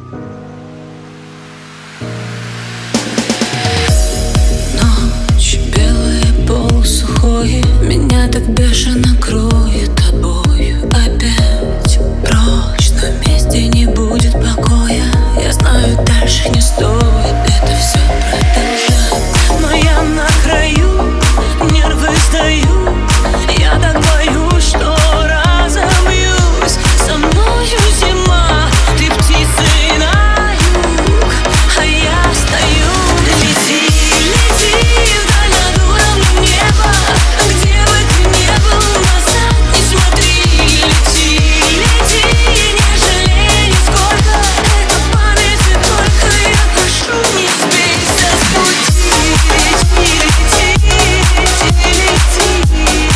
Ночь белая, полусухое, меня так бешено кроет тобою опять. Прочь, на месте не будет покоя. Я знаю, дальше не стоит это все продолжать. Но я на краю, нервы сдаю. Я так боюсь, что разобьюсь. Со мною зима, ты птицей на юг, а я стою. Лети, лети вдаль над уровнем неба, где бы ты ни был, назад не смотри. Лети, лети, не жалей нисколько, это памяти только. Я прошу, не сбейся с пути. Лети, лети, лети, лети.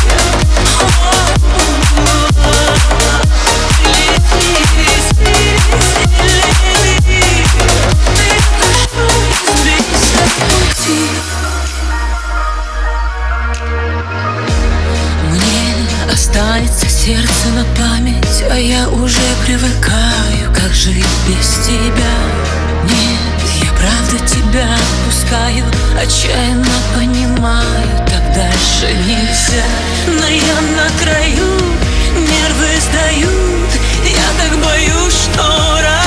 Мне останется сердце на память, а я уже привыкаю, как жить без тебя. Нет, я правда тебя отпускаю, отчаянно понимаю, так дальше нельзя. Но я на краю, нервы сдают, я так боюсь, что